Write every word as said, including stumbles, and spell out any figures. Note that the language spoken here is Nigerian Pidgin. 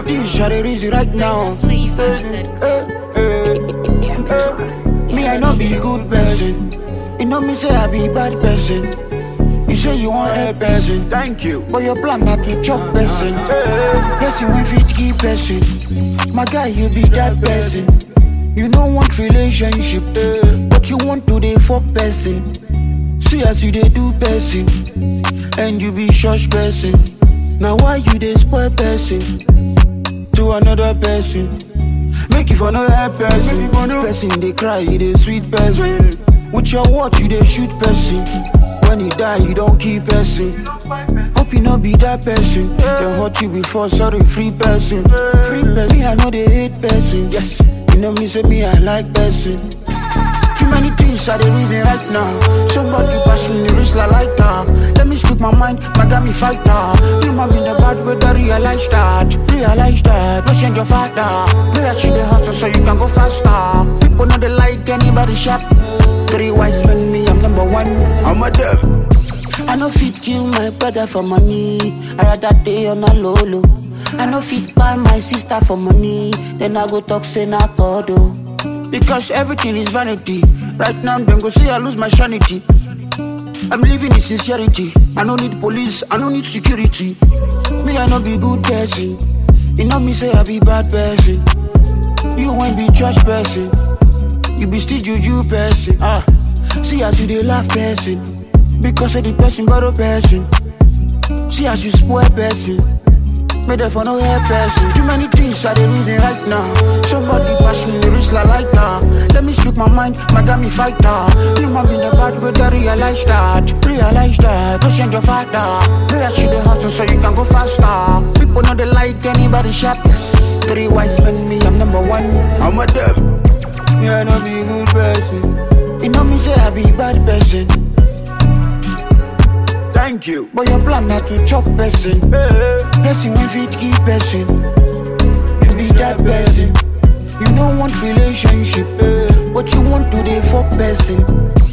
things I dey reason right now. Eh, eh, eh. Me, I no be good person. You know me say I be bad person. You say you want help person. Thank you. But your plan not to chop person. Person when fit keep person. My guy, you be that person. You don't want relationship, but you want to dey fuck person. See as you dey do person, and you be shush person. Now why you dey spoil person to another person? Make it for no help person. Person they cry, you dey sweet person. With your watch, you dey shoot person. When you die, you don't keep person. Hope you not be that person. They hurt you before, sorry, free person. Free person, me, I know they hate person. Yes, you know me, say me, I like person. Too many things are the reason right now. Somebody pass me the wrist like lighter. Let me speak my mind, my got me fighter. You might be in the bad way, I realize that. Realize that, no change your factor. Pray that you the hustle so you can go faster. People know they like anybody sharp. Three wise men, me, I'm number one. I'm a them. I no fit kill my brother for money. I rather day on a lolo. I no fit buy my sister for money. Then I go talk say na kodo. Because everything is vanity. Right now, them go say I lose my sanity. I'm living in sincerity. I don't need police, I don't need security. Me, I no be good person. You know me say I be bad person. You won't be trash person. You be still juju person. Ah, see as you dey laugh person. Because of the person borrow person. See as you spoil person. Made up for no help person. Too many things are the reason right now. Somebody pass me the wrist like lighter. Let me speak my mind, my got me fighter. You might be in the bad way, I realize that. Realize that, don't change your factor. Pray that you the hustle so you can go faster. People know they like anybody sharp. Yes, three wise men, me, I'm number one. I'm a them. Yeah, I no be good person. You know me say I be bad person. Thank you. But your plan not to chop person. Person when fit keep person. You be that person. You don't want relationship, but you want to dey fuck person.